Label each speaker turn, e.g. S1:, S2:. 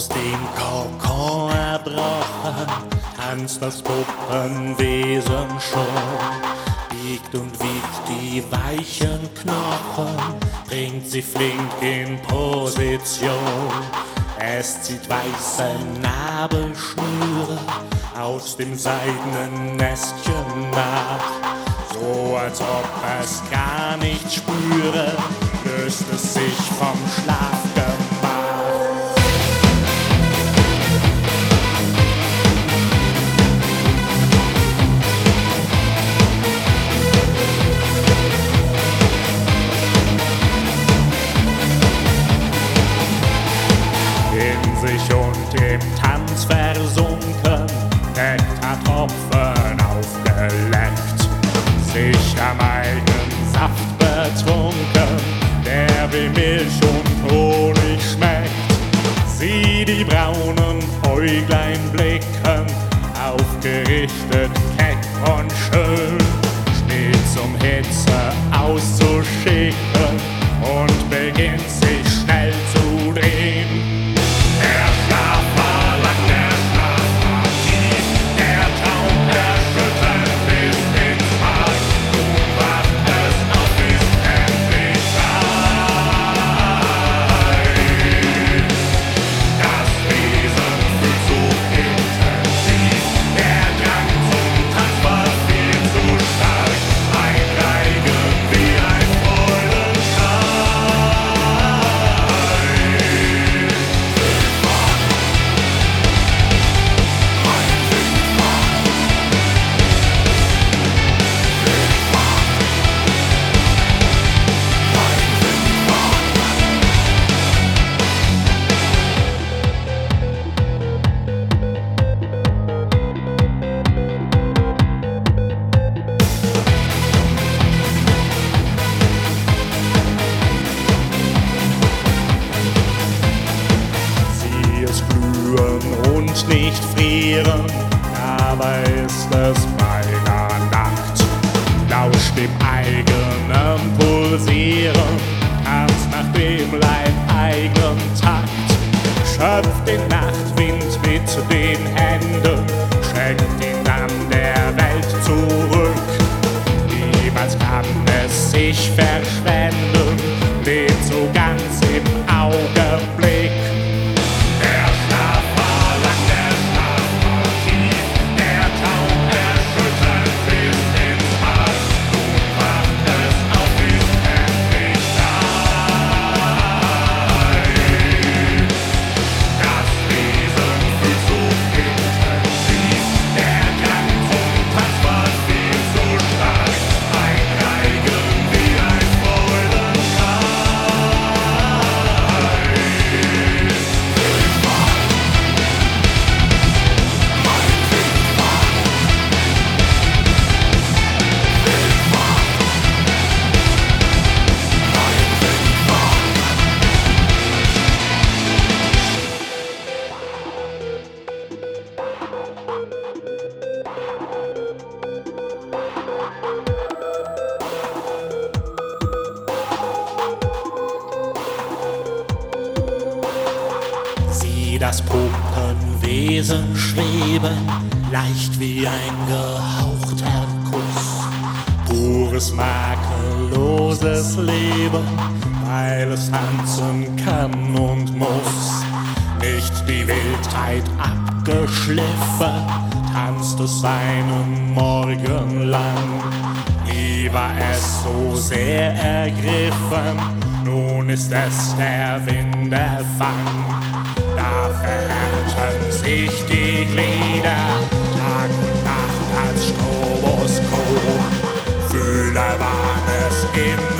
S1: Aus dem Kokon erbrochen, tanzt das Puppenwesen schon. Biegt und wiegt die weichen Knochen, bringt sie flink in Position. Es zieht weiße Nabelschnüre aus dem seidenen Nestchen nach. So als ob es gar nicht spüre, löst es sich vom Schlafgemach. In sich und im Tanz versunken, Nektartropfen aufgeleckt, sich am eigenen Saft betrunken, der wie Milch und Honig schmeckt. Sieh die braunen Äuglein blicken, aufgerichtet, keck und schön, steht zum Hitze auszuschicken und beginnt sich schnell zu drehen. Und nicht frieren, dabei ist es beinahe nackt. Lauscht dem eigenen Pulsieren, tanzt nach dem Leibeigenen Takt. Schöpft den Nachtwind mit den Händen, schenkt ihn dann der Welt zurück. Niemals kann es sich verschwenden, lebt so ganz im Augenblick. Das Puppenwesen schweben, leicht wie ein gehauchter Kuss. Pures, makelloses Leben, weil es tanzen kann und muss. Nicht die Wildheit abgeschliffen, tanzt es seinen Morgen lang. Nie war es so sehr ergriffen, nun ist es der Winterfang. Da verhärten sich die Glieder, Tag und Nacht als Stroboskop. Fühler waren es im